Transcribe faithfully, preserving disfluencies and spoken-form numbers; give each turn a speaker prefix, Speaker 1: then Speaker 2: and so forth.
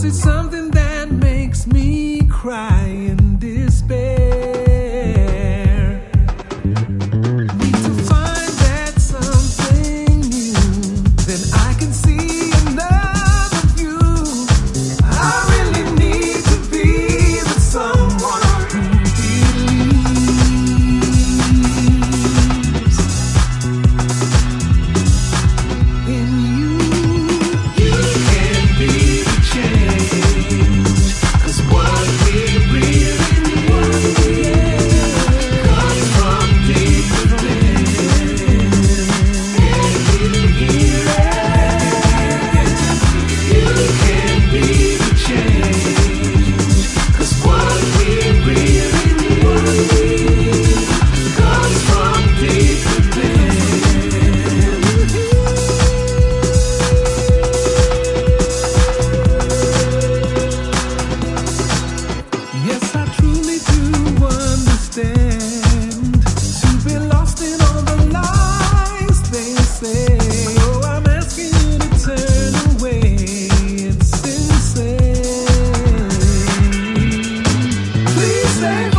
Speaker 1: Something that makes me cry in despair. Need to find that something new, then I can see another view. I really need to be with someone who believes in you. You can be the change. What we really need comes from deep within, and you hear it. You can be the change, 'cause what we really need comes from deep within. Yes, I truly do understand. To be lost in all the lies they say. Oh, I'm asking you to turn away. It's insane. Please stay.